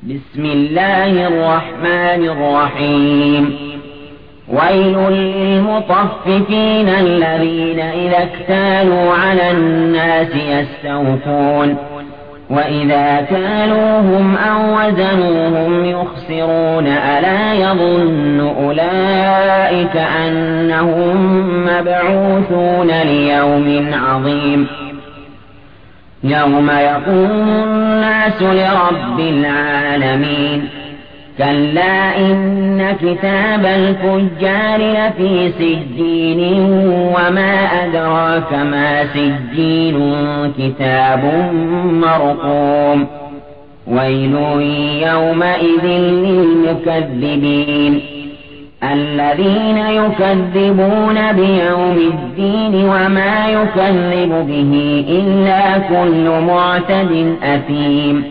بسم الله الرحمن الرحيم ويل للمطففين الذين إذا اكتالوا على الناس يستوفون وإذا كالوهم أو وزنوهم يخسرون ألا يظن أولئك أنهم مبعوثون ليوم عظيم يوم يقوم الناس لرب العالمين كلا إن كتاب الفجار لفي سجين وما أدراك ما سجين كتاب مرقوم ويل يومئذ للمكذبين الذين يكذبون بيوم الدين وما يكذب به إلا كل معتد أثيم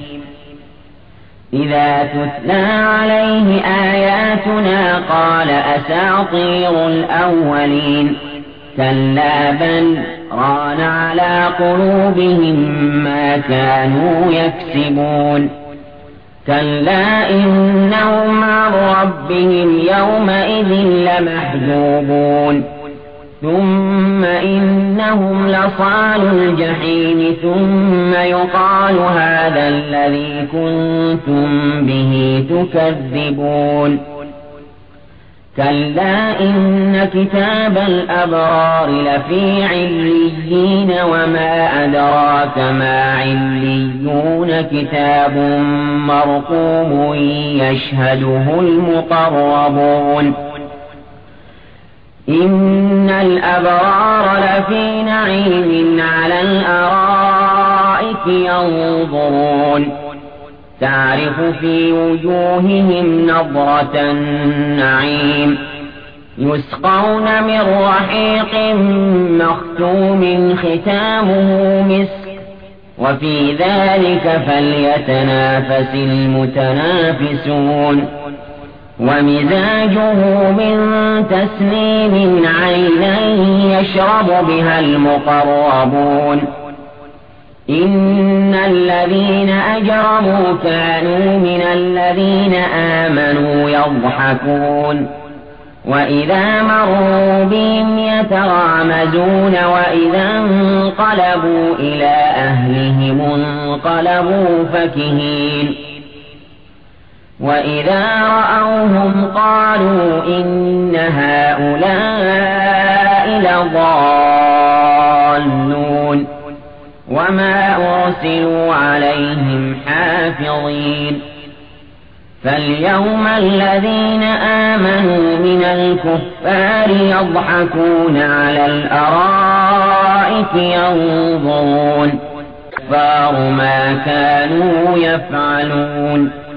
إذا تتلى عليه آياتنا قال أساطير الأولين كلا بل ران على قلوبهم ما كانوا يكسبون كلا إنهم عن ربهم يومئذ لمحجوبون ثم إنهم لصالوا الجحيم ثم يقال هذا الذي كنتم به تكذبون كلا إن كتاب الأبرار لفي عليين وما أدراك ما عليون كتاب مرقوم يشهده المقربون إن الأبرار لفي نعيم على الأرائك ينظرون تعرف في وجوههم نضرة النعيم يسقون من رحيق مختوم ختامه مسك وفي ذلك فليتنافس المتنافسون ومزاجه من تسنيم عينا يشرب بها المقربون إن الذين أجرموا كانوا من الذين آمنوا يضحكون وإذا مروا بهم يتغامزون وإذا انقلبوا إلى أهلهم انقلبوا فكهين وإذا رأوهم قالوا إن هؤلاء لضالون وما أرسلوا عليهم حافظين فاليوم الذين آمنوا من الكفار يضحكون على الأرائك ينظرون كفار ما كانوا يفعلون